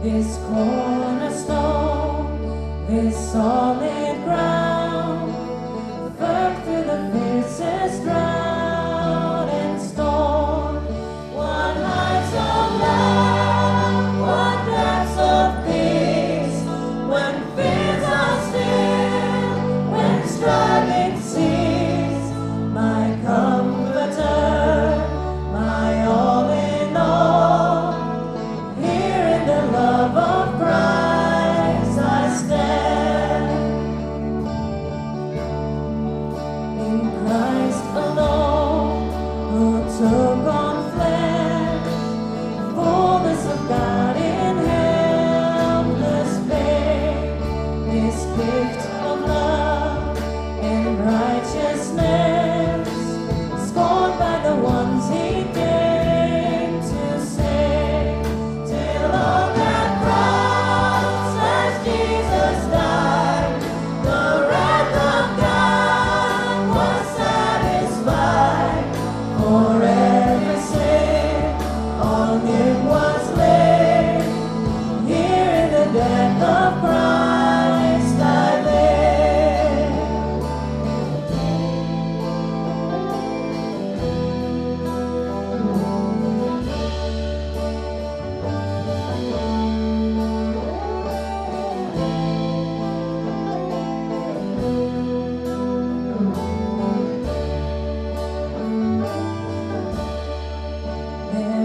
this cornerstone, this solid ground, firm through the fiercest drought and storm. What heights of love, what depths of peace, when fears are still, when striving cease, my comforter, my all in all. Here in the love of Christ I stand. In Christ alone, who took on flesh, fullness of God in helpless babe, this gift of love and righteousness, scorned by the ones he came to save. Till on that cross, as Jesus died, the wrath of God was satisfied. For every sin on him was laid. Here in the death of Christ I live. There